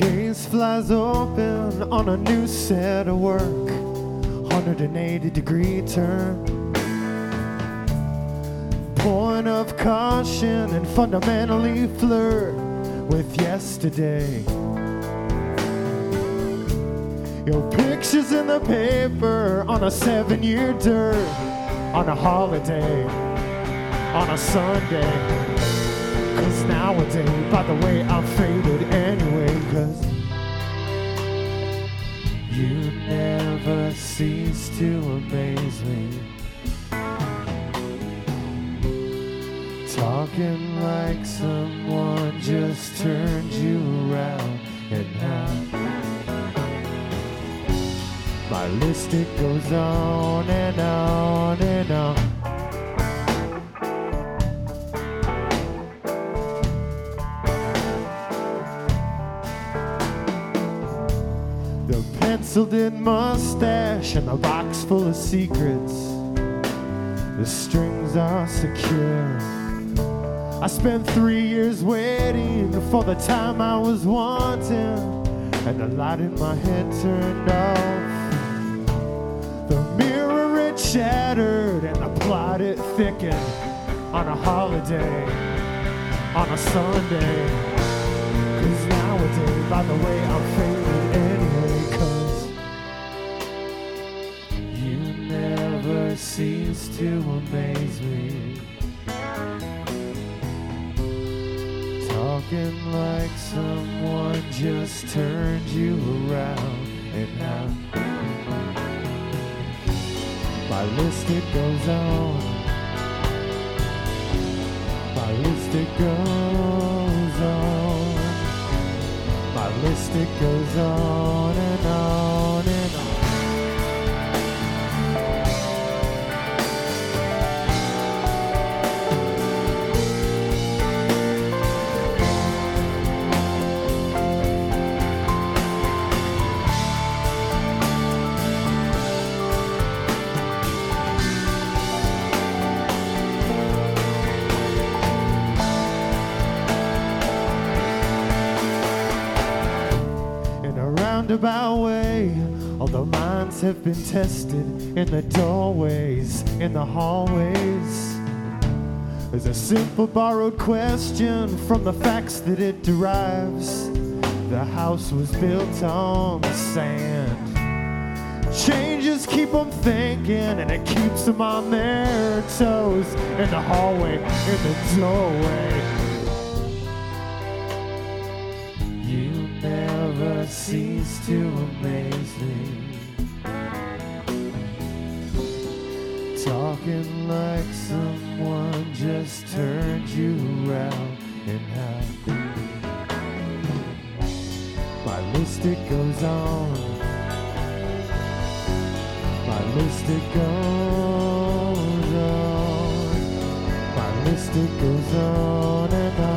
case flies open on a new set of work, 180-degree turn. Point of caution and fundamentally flirt with yesterday. Your pictures in the paper on a 7-year dirt, on a holiday, on a Sunday. 'Cause nowadays, by the way, I'm faded anyway. 'Cause you never cease to amaze me, talking like someone just turned you around. And now my list, it goes on and on and on. The penciled-in mustache and the box full of secrets. The strings are secure. I spent 3 years waiting for the time I was wanting, and the light in my head turned off. The mirror, it shattered, and the plot, it thickened on a holiday, on a Sunday. 'Cause nowadays, by the way, I'm faded anyway. 'Cause you never cease to amaze me, talking like someone just turned you around. And now my list, it goes on. My list, it goes on. My list, it goes on and on and on. Roundabout way, all the minds have been tested in the doorways, in the hallways. There's a simple borrowed question from the facts that it derives. The house was built on the sand. Changes keep them thinking, and it keeps them on their toes. In the hallway, in the doorway. Never cease to amaze me, talking like someone just turned you around. And how my list, it goes on. My list, it goes on. My list, it goes on and on.